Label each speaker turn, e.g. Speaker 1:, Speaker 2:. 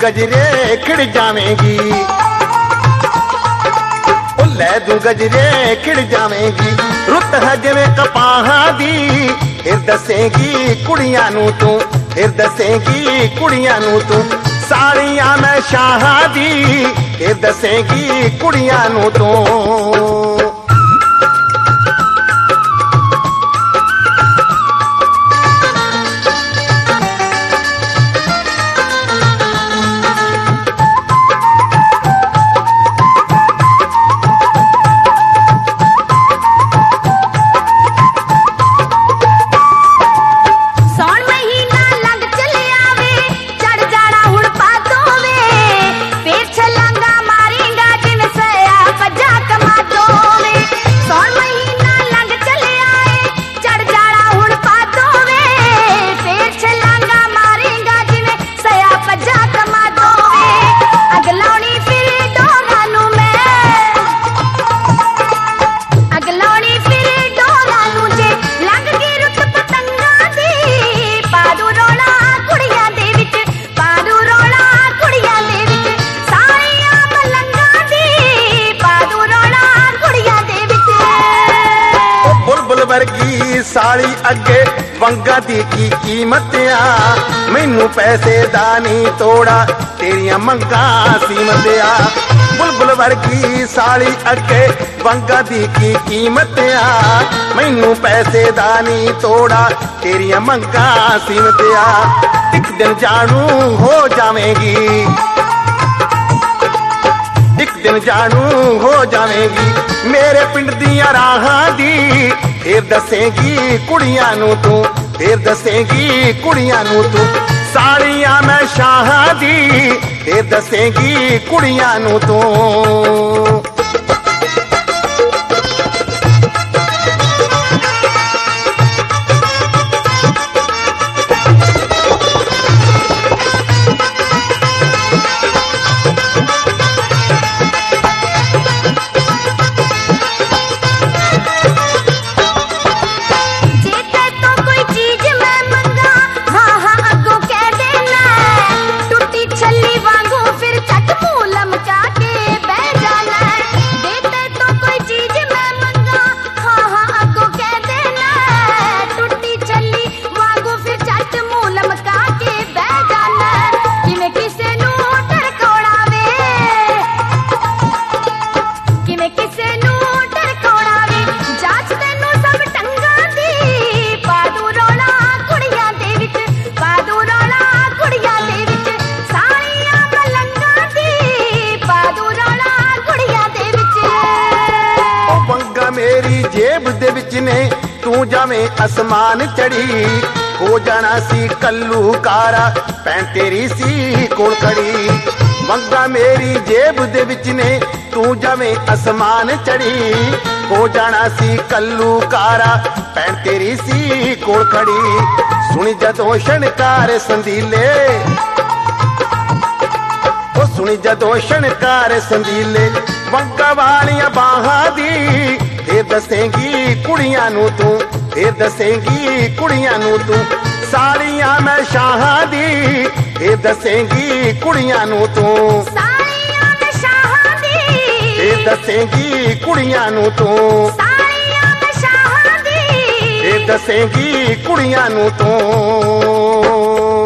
Speaker 1: गजरे खिड़ जावेंगी, ले दूं गजरे खिड़ जावेंगी। रुत है जिवें कपाहां दी, फिर दसेंगी कुड़ियां नूं तू, फिर दसेंगी कुड़ियां नूं तू। साड़ियां मैं शाहां दी, फिर दसेंगी कुड़ियां नूं तू। साली अगे वंगा दी की कीमत आ, मैनू पैसे दा नहीं तोड़ा तेरियां मंगा सीमत आ। बुलबुल वर्गी साली अगे वंगा दी की कीमत आ, मैनू पैसे दा नहीं तोड़ा तेरियां मंगा सीमत आ। एक दिन जानू हो जावेंगी, एक दिन जानू हो जावेंगी मेरे पिंड दियां राहां दी, फिर दसेंगी कुड़ियां नूं तू, फिर दसेंगी कुड़ियां नूं तू। साड़ियां मैं शाहां दी, फिर दसेंगी कुड़ियां नूं तू। मेरी जेब दे विच ने तू जावें आसमान चढ़ी, हो जाना सी कल्लू कारा भैन तेरी सी कोल खड़ी। मंगा मेरी जेब दे विच ने तू जावें आसमान चढ़ी, हो जाना सी कल्लू कारा भैन तेरी सी कोल खड़ी। सुनी जदों छणकार संदीले, ओ सुनी जदों छणकार संदीले वंगा वालियां बाहां दी, फिर दसेंगी कुड़ियां नूं तू, फिर दसेंगी कुड़ियां नूं तू। साड़ियां मैं शाहां दी, फिर दसेंगी कुड़ियां नूं तू।
Speaker 2: साड़ियां मैं शाहां दी,
Speaker 1: फिर दसेंगी कुड़ियां नूं तू।
Speaker 2: साड़ियां मैं शाहां दी,
Speaker 1: फिर दसेंगी कुड़ियां नूं तू।